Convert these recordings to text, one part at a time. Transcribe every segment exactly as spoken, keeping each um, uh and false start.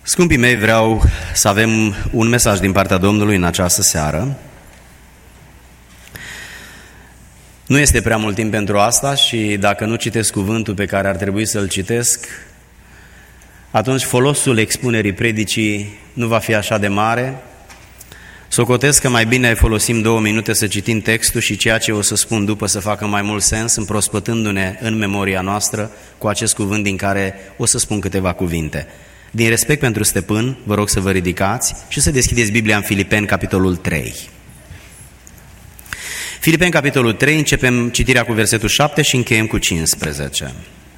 Scumpii mei, vreau să avem un mesaj din partea Domnului în această seară. Nu este prea mult timp pentru asta și dacă nu citesc cuvântul pe care ar trebui să-l citesc, atunci folosul expunerii predicii nu va fi așa de mare. Socotesc că mai bine folosim două minute să citim textul și ceea ce o să spun după să facă mai mult sens, împrospătându-ne în memoria noastră cu acest cuvânt din care o să spun câteva cuvinte. Din respect pentru stăpân, vă rog să vă ridicați și să deschideți Biblia în Filipeni, capitolul trei. Filipeni, capitolul trei, începem citirea cu versetul șapte și încheiem cu cincisprezece.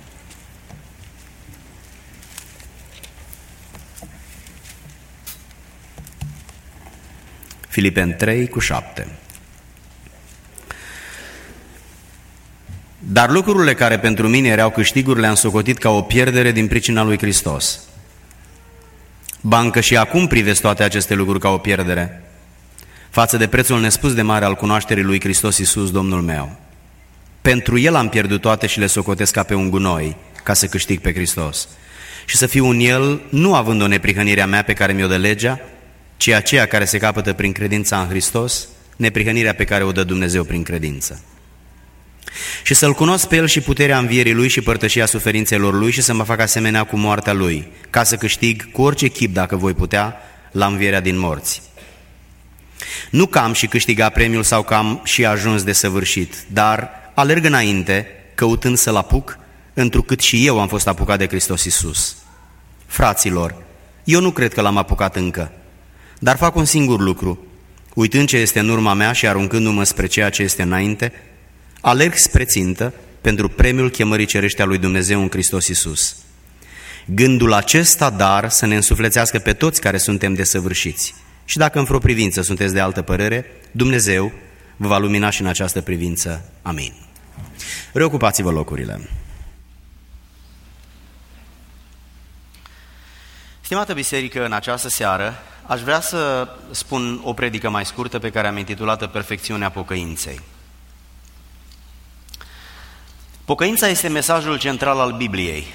Filipeni trei cu șapte. Dar lucrurile care pentru mine erau câștiguri le-am socotit ca o pierdere din pricina lui Hristos. Ba încă și acum privesc toate aceste lucruri ca o pierdere, față de prețul nespus de mare al cunoașterii lui Hristos Iisus, Domnul meu. Pentru El am pierdut toate și le socotesc ca pe un gunoi, ca să câștig pe Hristos. Și să fiu în El, nu având o neprihănire a mea pe care mi-o dă legea, ci aceea care se capătă prin credința în Hristos, neprihănirea pe care o dă Dumnezeu prin credință. Și să-L cunosc pe El și puterea învierii Lui și părtășia suferințelor Lui și să mă fac asemenea cu moartea Lui, ca să câștig cu orice chip, dacă voi putea, la învierea din morți. Nu că am și câștiga premiul sau că am și ajuns de săvârșit, dar alerg înainte, căutând să-L apuc, întrucât și eu am fost apucat de Hristos Iisus. Fraților, eu nu cred că L-am apucat încă, dar fac un singur lucru, uitând ce este în urma mea și aruncându-mă spre ceea ce este înainte, alerg spre țintă pentru premiul chemării cerești a lui Dumnezeu în Hristos Iisus. Gândul acesta, dar, să ne însuflețească pe toți care suntem desăvârșiți. Și dacă în vreo privință sunteți de altă părere, Dumnezeu vă va lumina și în această privință. Amin. Reocupați-vă locurile. Stimată biserică, în această seară aș vrea să spun o predică mai scurtă pe care am intitulat-o Perfecțiunea pocăinței. Pocăința este mesajul central al Bibliei.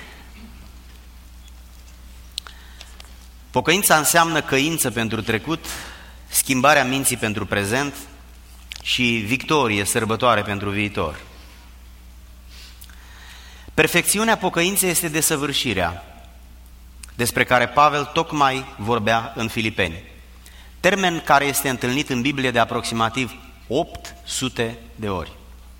Pocăința înseamnă căință pentru trecut, schimbarea minții pentru prezent și victorie, sărbătoare pentru viitor. Perfecțiunea pocăinței este desăvârșirea, despre care Pavel tocmai vorbea în Filipeni. Termen care este întâlnit în Biblie de aproximativ opt sute de ori.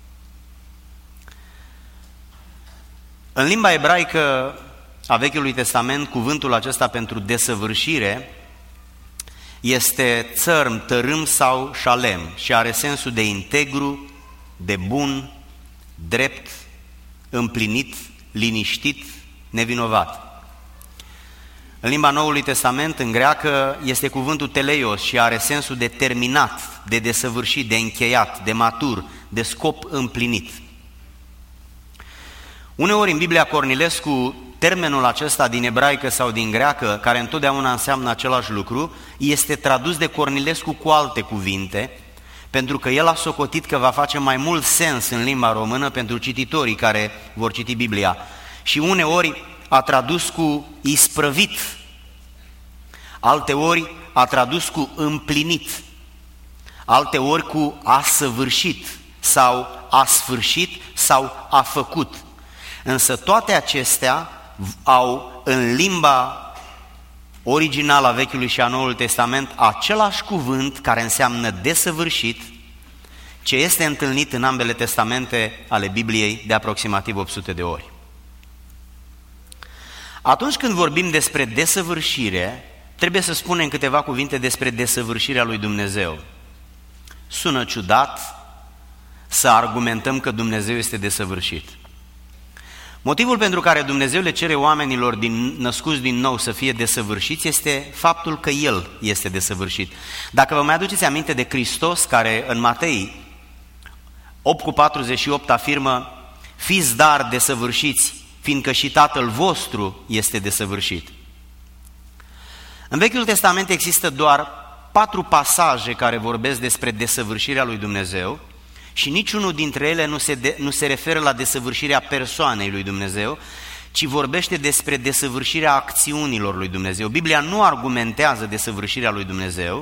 În limba ebraică a Vechiului Testament, cuvântul acesta pentru desăvârșire este țărm, tărâm sau șalem și are sensul de integru, de bun, drept, împlinit, liniștit, nevinovat. În limba Noului Testament, în greacă, este cuvântul teleios și are sensul de terminat, de desăvârșit, de încheiat, de matur, de scop împlinit. Uneori în Biblia Cornilescu, termenul acesta din ebraică sau din greacă, care întotdeauna înseamnă același lucru, este tradus de Cornilescu cu alte cuvinte, pentru că el a socotit că va face mai mult sens în limba română pentru cititorii care vor citi Biblia. Și uneori a tradus cu isprăvit, alteori a tradus cu împlinit, alteori cu a săvârșit sau a sfârșit sau a făcut. Însă toate acestea au în limba originală a Vechiului și a Noului Testament același cuvânt care înseamnă desăvârșit, ce este întâlnit în ambele testamente ale Bibliei de aproximativ opt sute de ori. Atunci când vorbim despre desăvârșire, trebuie să spunem câteva cuvinte despre desăvârșirea lui Dumnezeu. Sună ciudat să argumentăm că Dumnezeu este desăvârșit. Motivul pentru care Dumnezeu le cere oamenilor din, născuți din nou să fie desăvârșiți este faptul că El este desăvârșit. Dacă vă mai aduceți aminte de Hristos, care în Matei opt cu patruzeci și opt afirmă: fiți dar desăvârșiți, fiindcă și Tatăl vostru este desăvârșit. În Vechiul Testament există doar patru pasaje care vorbesc despre desăvârșirea lui Dumnezeu și niciunul dintre ele nu se, de, nu se referă la desăvârșirea persoanei lui Dumnezeu, ci vorbește despre desăvârșirea acțiunilor lui Dumnezeu. Biblia nu argumentează desăvârșirea lui Dumnezeu,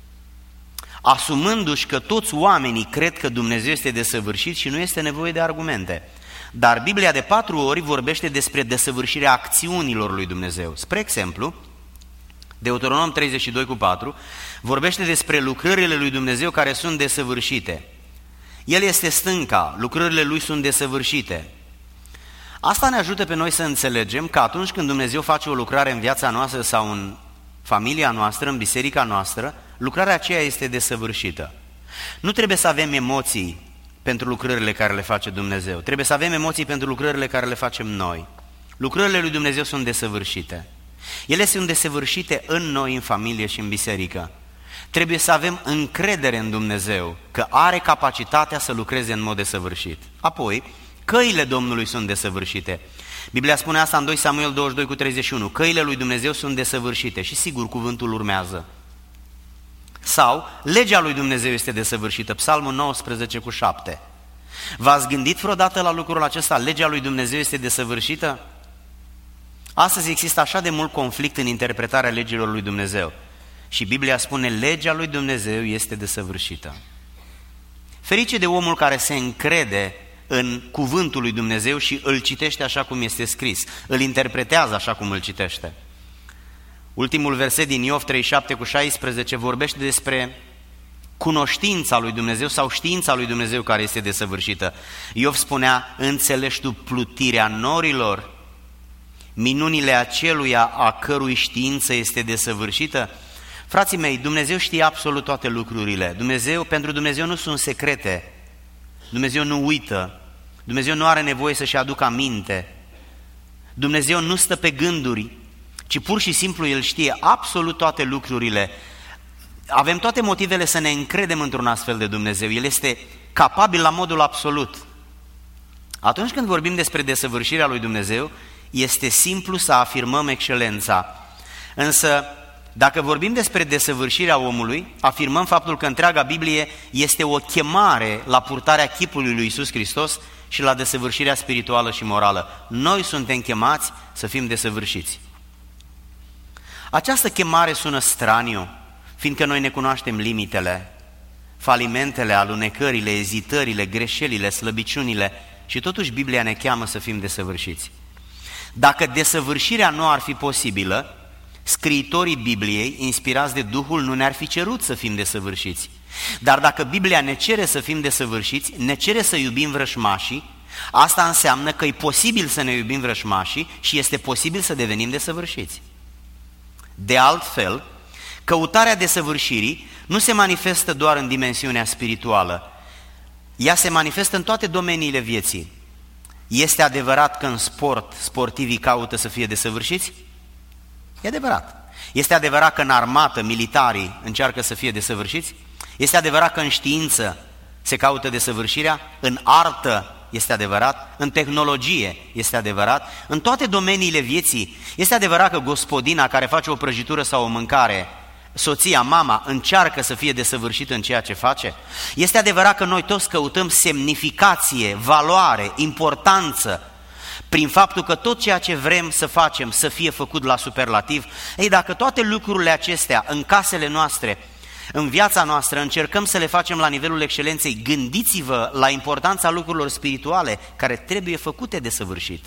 asumându-și că toți oamenii cred că Dumnezeu este desăvârșit și nu este nevoie de argumente. Dar Biblia de patru ori vorbește despre desăvârșirea acțiunilor lui Dumnezeu. Spre exemplu, Deuteronom treizeci și doi cu patru vorbește despre lucrările lui Dumnezeu care sunt desăvârșite. El este stânca, lucrările lui sunt desăvârșite. Asta ne ajută pe noi să înțelegem că atunci când Dumnezeu face o lucrare în viața noastră sau în familia noastră, în biserica noastră, lucrarea aceea este desăvârșită. Nu trebuie să avem emoții pentru lucrările care le face Dumnezeu. Trebuie să avem emoții pentru lucrările care le facem noi. Lucrările lui Dumnezeu sunt desăvârșite. Ele sunt desăvârșite în noi, în familie și în biserică. Trebuie să avem încredere în Dumnezeu, că are capacitatea să lucreze în mod desăvârșit. Apoi, căile Domnului sunt desăvârșite. Biblia spune asta în doi Samuel douăzeci și doi cu treizeci și unu. Căile lui Dumnezeu sunt desăvârșite și sigur cuvântul urmează. Sau, legea lui Dumnezeu este desăvârșită, Psalmul nouăsprezece cu șapte. V-ați gândit vreodată la lucrul acesta? Legea lui Dumnezeu este desăvârșită? Astăzi există așa de mult conflict în interpretarea legilor lui Dumnezeu. Și Biblia spune, legea lui Dumnezeu este desăvârșită. Ferice de omul care se încrede în cuvântul lui Dumnezeu și îl citește așa cum este scris, îl interpretează așa cum îl citește. Ultimul verset din Iov treizeci și șapte cu șaisprezece vorbește despre cunoștința lui Dumnezeu sau știința lui Dumnezeu care este desăvârșită. Iov spunea, înțelegi tu plutirea norilor, minunile aceluia a cărui știință este desăvârșită? Frații mei, Dumnezeu știe absolut toate lucrurile. Dumnezeu, pentru Dumnezeu nu sunt secrete. Dumnezeu nu uită. Dumnezeu nu are nevoie să-și aducă aminte. Dumnezeu nu stă pe gânduri, ci pur și simplu El știe absolut toate lucrurile. Avem toate motivele să ne încredem într-un astfel de Dumnezeu. El este capabil la modul absolut. Atunci când vorbim despre desăvârșirea lui Dumnezeu, este simplu să afirmăm excelența. Însă, dacă vorbim despre desăvârșirea omului, afirmăm faptul că întreaga Biblie este o chemare la purtarea chipului lui Iisus Hristos și la desăvârșirea spirituală și morală. Noi suntem chemați să fim desăvârșiți. Această chemare sună straniu, fiindcă noi ne cunoaștem limitele, falimentele, alunecările, ezitările, greșelile, slăbiciunile și totuși Biblia ne cheamă să fim desăvârșiți. Dacă desăvârșirea nu ar fi posibilă, scriitorii Bibliei, inspirați de Duhul, nu ne-ar fi cerut să fim desăvârșiți. Dar dacă Biblia ne cere să fim desăvârșiți, ne cere să iubim vrășmașii, asta înseamnă că e posibil să ne iubim vrășmașii și este posibil să devenim desăvârșiți. De altfel, căutarea desăvârșirii nu se manifestă doar în dimensiunea spirituală, ea se manifestă în toate domeniile vieții. Este adevărat că în sport, sportivii caută să fie desăvârșiți? E adevărat. Este adevărat că în armată, militarii încearcă să fie desăvârșiți? Este adevărat că în știință se caută desăvârșirea? În artă este adevărat? În tehnologie este adevărat? În toate domeniile vieții este adevărat că gospodina care face o prăjitură sau o mâncare, soția, mama, încearcă să fie desăvârșită în ceea ce face? Este adevărat că noi toți căutăm semnificație, valoare, importanță, prin faptul că tot ceea ce vrem să facem să fie făcut la superlativ? Ei, dacă toate lucrurile acestea în casele noastre, în viața noastră, încercăm să le facem la nivelul excelenței, gândiți-vă la importanța lucrurilor spirituale care trebuie făcute desăvârșit.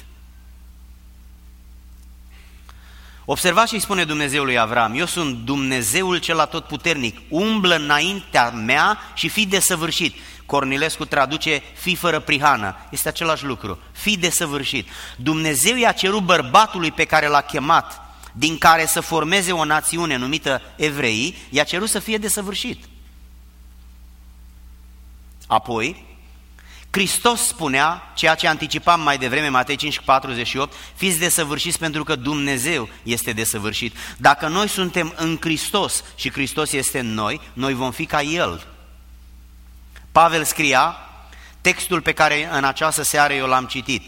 Observați ce îi spune Dumnezeul lui Avram: eu sunt Dumnezeul cel atotputernic, umblă înaintea mea și fii desăvârșit. Cornilescu traduce fii fără prihană, este același lucru, fii desăvârșit. Dumnezeu i-a cerut bărbatului pe care l-a chemat, din care să formeze o națiune numită evreii, i-a cerut să fie desăvârșit. Apoi, Hristos spunea, ceea ce anticipam mai devreme, Matei cinci patruzeci și opt, fiți desăvârșiți pentru că Dumnezeu este desăvârșit. Dacă noi suntem în Hristos și Hristos este în noi, noi vom fi ca El. Pavel scria, textul pe care în această seară eu l-am citit,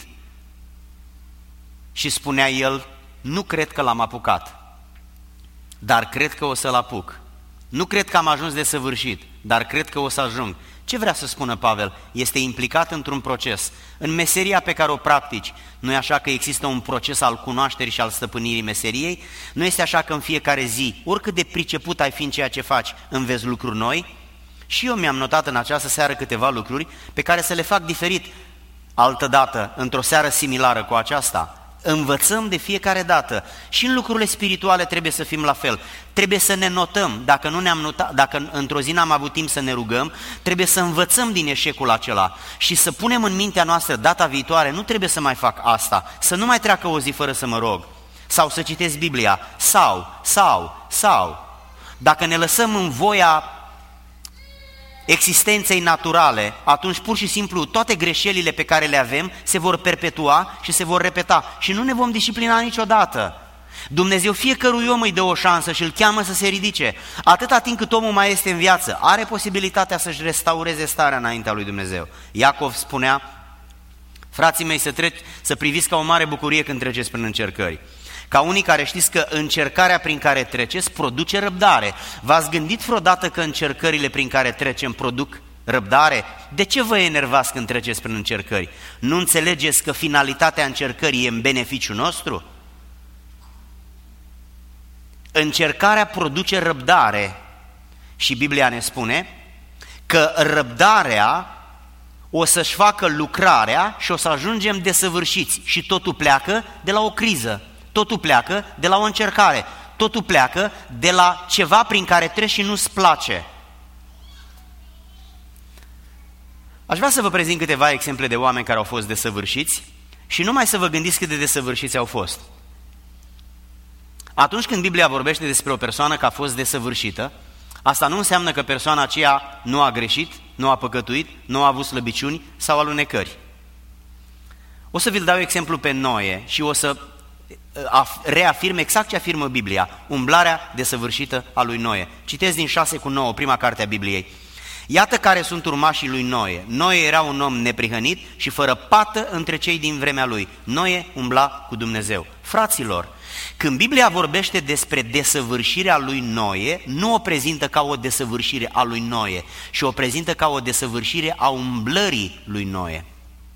și spunea el, nu cred că l-am apucat, dar cred că o să-l apuc. Nu cred că am ajuns desăvârșit, dar cred că o să ajung. Ce vrea să spună Pavel? Este implicat într-un proces. În meseria pe care o practici, nu e așa că există un proces al cunoașterii și al stăpânirii meseriei? Nu este așa că în fiecare zi, oricât de priceput ai fi în ceea ce faci, înveți lucruri noi? Și eu mi-am notat în această seară câteva lucruri pe care să le fac diferit altădată, într-o seară similară cu aceasta. Învățăm de fiecare dată și în lucrurile spirituale trebuie să fim la fel. Trebuie să ne notăm, dacă, nu ne-am notat, dacă într-o zi n-am avut timp să ne rugăm, trebuie să învățăm din eșecul acela și să punem în mintea noastră data viitoare, nu trebuie să mai fac asta, să nu mai treacă o zi fără să mă rog, sau să citesc Biblia, sau, sau, sau. Dacă ne lăsăm în voia existenței naturale, atunci pur și simplu toate greșelile pe care le avem se vor perpetua și se vor repeta și nu ne vom disciplina niciodată. Dumnezeu fiecărui om îi dă o șansă și îl cheamă să se ridice. Atâta timp cât omul mai este în viață, are posibilitatea să-și restaureze starea înaintea lui Dumnezeu. Iacov spunea, frații mei, să, treci, să priviți ca o mare bucurie când treceți prin încercări. Ca unii care știți că încercarea prin care treceți produce răbdare. V-ați gândit vreodată că încercările prin care trecem produc răbdare? De ce vă enervați când treceți prin încercări? Nu înțelegeți că finalitatea încercării e în beneficiul nostru? Încercarea produce răbdare și Biblia ne spune că răbdarea o să-și facă lucrarea și o să ajungem desăvârșiți și totul pleacă de la o criză. Totul pleacă de la o încercare, totul pleacă de la ceva prin care treci și nu-ți place. Aș vrea să vă prezint câteva exemple de oameni care au fost desăvârșiți și numai să vă gândiți cât de desăvârșiți au fost. Atunci când Biblia vorbește despre o persoană că a fost desăvârșită, asta nu înseamnă că persoana aceea nu a greșit, nu a păcătuit, nu a avut slăbiciuni sau alunecări. O să vi-l dau exemplu pe Noe și o să reafirm exact ce afirmă Biblia, umblarea desăvârșită a lui Noe. Citesc din șase cu nouă, prima carte a Bibliei. Iată care sunt urmașii lui Noe. Noe era un om neprihănit și fără pată între cei din vremea lui. Noe umbla cu Dumnezeu. Fraților, când Biblia vorbește despre desăvârșirea lui Noe, nu o prezintă ca o desăvârșire a lui Noe, ci o prezintă ca o desăvârșire a umblării lui Noe.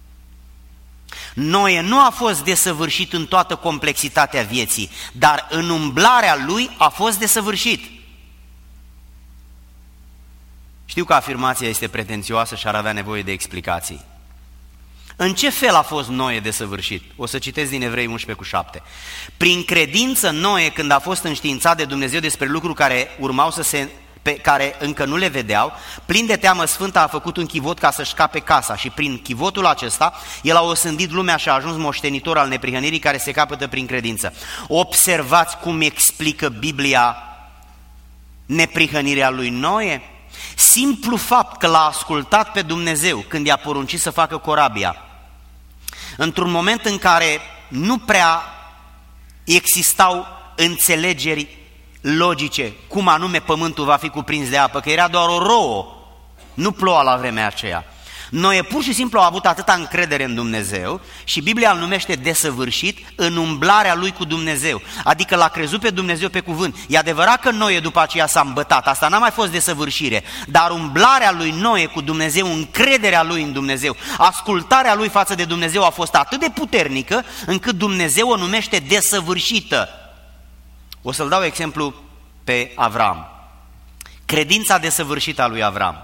Noe nu a fost desăvârșit în toată complexitatea vieții, dar în umblarea lui a fost desăvârșit. Știu că afirmația este pretențioasă și ar avea nevoie de explicații. În ce fel a fost Noe desăvârșit? O să citesc din Evrei unsprezece cu șapte. Prin credință Noe, când a fost înștiințat de Dumnezeu despre lucruri care urmau să se... pe care încă nu le vedeau, plin de teamă sfântă a făcut un chivot ca să-și scape casa și prin chivotul acesta el a osândit lumea și a ajuns moștenitor al neprihănirii care se capătă prin credință. Observați cum explică Biblia neprihănirea lui Noe? Simplu fapt că l-a ascultat pe Dumnezeu când i-a poruncit să facă corabia, într-un moment în care nu prea existau înțelegeri logice, cum anume pământul va fi cuprins de apă, că era doar o rouă, nu ploua la vremea aceea. Noe pur și simplu a avut atâta încredere în Dumnezeu și Biblia îl numește desăvârșit în umblarea lui cu Dumnezeu, adică l-a crezut pe Dumnezeu pe cuvânt. E adevărat că Noe după aceea s-a îmbătat, asta n-a mai fost desăvârșire, dar umblarea lui Noe cu Dumnezeu, încrederea lui în Dumnezeu, ascultarea lui față de Dumnezeu a fost atât de puternică încât Dumnezeu o numește desăvârșită. O să-l dau exemplu pe Avram. Credința desăvârșită a lui Avram.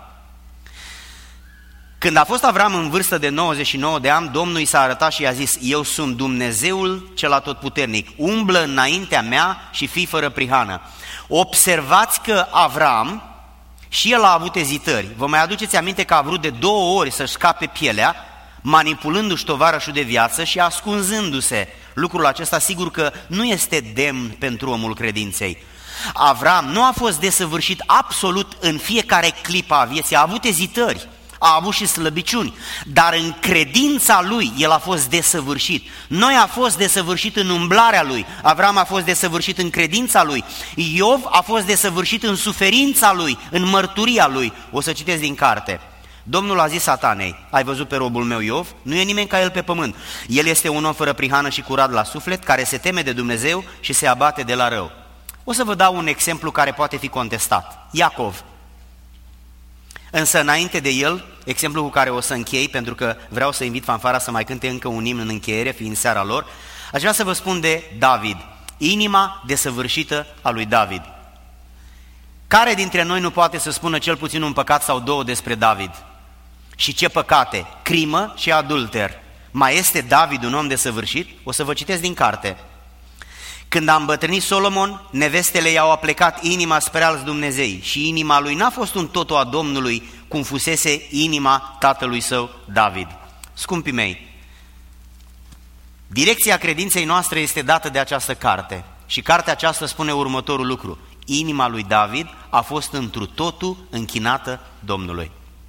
Când a fost Avram în vârstă de nouăzeci și nouă de ani, Domnul i s-a arătat și i-a zis: eu sunt Dumnezeul cel atotputernic, umblă înaintea mea și fii fără prihană. Observați că Avram și el a avut ezitări. Vă mai aduceți aminte că a vrut de două ori să-și scape pielea, manipulându-și tovarășul de viață și ascunzându-se. Lucrul acesta sigur că nu este demn pentru omul credinței. Avram nu a fost desăvârșit absolut în fiecare clipă a vieții, a avut ezitări, a avut și slăbiciuni, dar în credința lui el a fost desăvârșit. Noi a fost desăvârșit în umblarea lui, Avram a fost desăvârșit în credința lui, Iov a fost desăvârșit în suferința lui, în mărturia lui. O să citesc din carte. Domnul a zis Satanei: ai văzut pe robul meu Iov? Nu e nimeni ca el pe pământ. El este un om fără prihană și curat la suflet, care se teme de Dumnezeu și se abate de la rău. O să vă dau un exemplu care poate fi contestat. Iacov. Însă înainte de el, exemplu cu care o să închei, pentru că vreau să invit fanfara să mai cânte încă un imn în încheiere, fiind seara lor, aș vrea să vă spun de David, inima desăvârșită a lui David. Care dintre noi nu poate să spună cel puțin un păcat sau două despre David? Și ce păcate? Crimă și adulter. Mai este David un om desăvârșit? O să vă citesc din carte. Când a îmbătrânit Solomon, nevestele i-au aplecat inima spre alți Dumnezei și inima lui n-a fost un totul a Domnului, cum fusese inima tatălui său David. Scumpii mei, direcția credinței noastre este dată de această carte și cartea aceasta spune următorul lucru: inima lui David a fost întru totul închinată Domnului.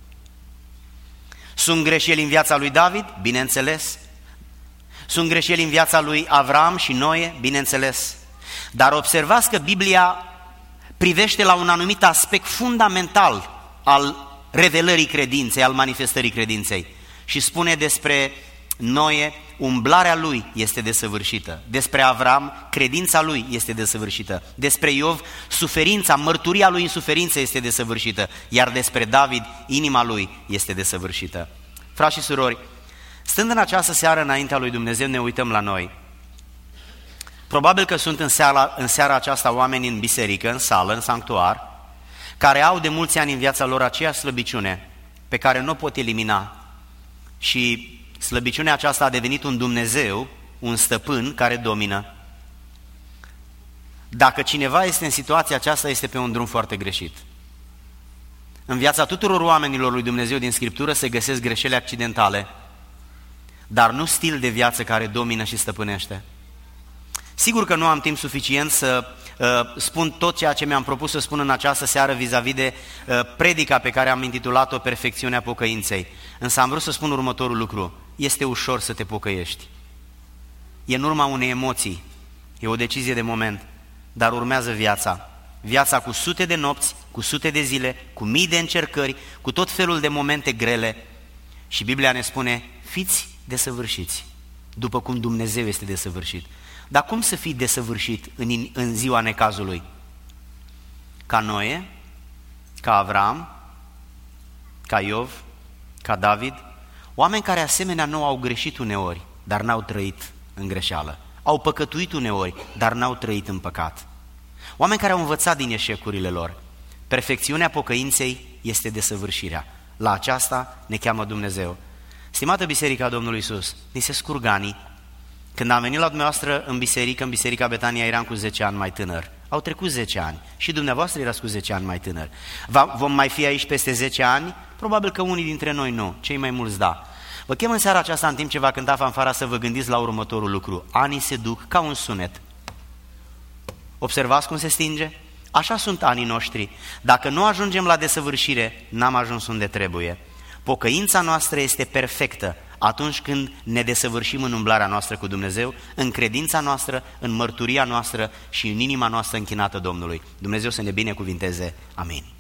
Sunt greșeli în viața lui David? Bineînțeles. Sunt greșeli în viața lui Avram și Noe? Bineînțeles. Dar observați că Biblia privește la un anumit aspect fundamental al revelării credinței, al manifestării credinței și spune despre Noe, umblarea lui este desăvârșită, despre Avram, credința lui este desăvârșită, despre Iov, suferința, mărturia lui în suferință este desăvârșită, iar despre David, inima lui este desăvârșită. Frați și surori, stând în această seară înaintea lui Dumnezeu, ne uităm la noi. Probabil că sunt în seara, în seara aceasta oameni în biserică, în sală, în sanctuar, care au de mulți ani în viața lor aceeași slăbiciune pe care nu o pot elimina și slăbiciunea aceasta a devenit un Dumnezeu, un stăpân care domină. Dacă cineva este în situația aceasta, este pe un drum foarte greșit. În viața tuturor oamenilor lui Dumnezeu din Scriptură se găsesc greșeli accidentale, dar nu stil de viață care domină și stăpânește. Sigur că nu am timp suficient să uh, spun tot ceea ce mi-am propus să spun în această seară vis-a-vis de uh, predica pe care am intitulat-o Perfecțiunea pocăinței. Însă am vrut să spun următorul lucru: este ușor să te pocăiești. E în urma unei emoții, e o decizie de moment, dar urmează viața. Viața cu sute de nopți, cu sute de zile, cu mii de încercări, cu tot felul de momente grele. Și Biblia ne spune: fiți desăvârșiți, după cum Dumnezeu este desăvârșit. Dar cum să fii desăvârșit în, în ziua necazului? Ca Noe, ca Avram, ca Iov, ca David, oameni care asemenea nu au greșit uneori, dar n-au trăit în greșeală. Au păcătuit uneori, dar n-au trăit în păcat. Oameni care au învățat din eșecurile lor. Perfecțiunea pocăinței este desăvârșirea. La aceasta ne cheamă Dumnezeu. Stimată Biserica Domnului Iisus, ni se scurg anii. Când am venit la dumneavoastră în biserică, în Biserica Betania, eram cu zece ani mai tânăr. Au trecut zece ani și dumneavoastră erați cu zece ani mai tânăr. Va, vom mai fi aici peste zece ani? Probabil că unii dintre noi nu, cei mai mulți da. Vă chem în seara aceasta, în timp ce va cânta fanfara, să vă gândiți la următorul lucru. Anii se duc ca un sunet. Observați cum se stinge? Așa sunt anii noștri. Dacă nu ajungem la desăvârșire, n-am ajuns unde trebuie. Pocăința noastră este perfectă atunci când ne desăvârșim în umblarea noastră cu Dumnezeu, în credința noastră, în mărturia noastră și în inima noastră închinată Domnului. Dumnezeu să ne binecuvinteze. Amin.